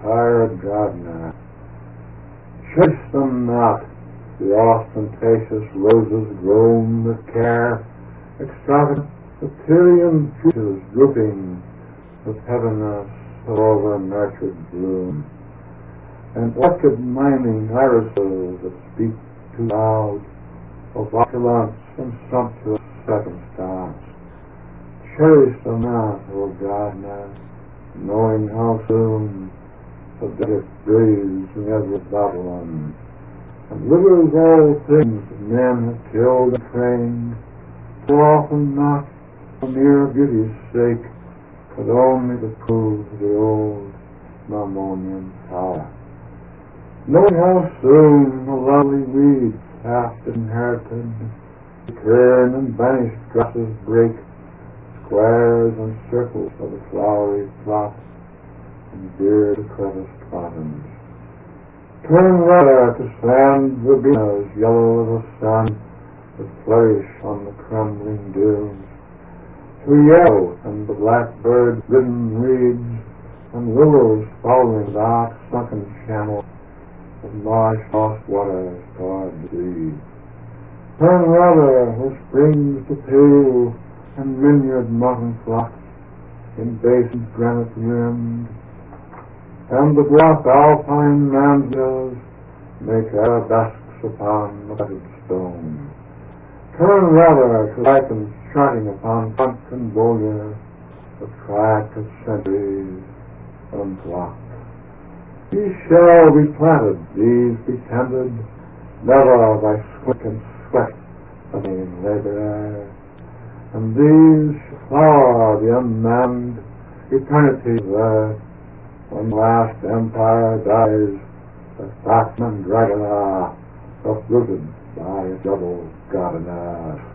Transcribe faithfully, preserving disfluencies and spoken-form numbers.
tired gardener. Chase them not, the ostentatious roses grown with care, extravagant Ethereal juices drooping with heaviness of over-nurtured bloom, and orchid-miming irises that speak too loud of opulence and sumptuous circumstance. Cherish them not, O gardener, knowing how soon the desert breathes in every Babylon, and withers all things that men have killed and trained, so often not for mere beauty's sake, but only to prove the old Mammonian power. Knowing how soon the lovely weeds, half inherited, return and vanished grasses break squares and circles of the flowery plot, and dear decrepit bottoms. Turn rather to sand verbenas yellow as the sun that flourish on the crumbling dunes, to yellow and the blackbird-ridden reeds and willows following the dark-sunken channel of marsh-lost waters toward the sea. Turn rather where springs to pale and vineyard mountain flocks in basins granite rimmed, and the black alpine manzils make arabesques upon the gutted stone. Turn rather to lichens charting upon front and boulder the track of centuries unblocked. These shall be planted, these be tended, never by squint and sweat of vain laborer, and these shall flower the unmanned eternity of earth, when the last empire dies, the Batman Dragonar, uprooted by a double gardener.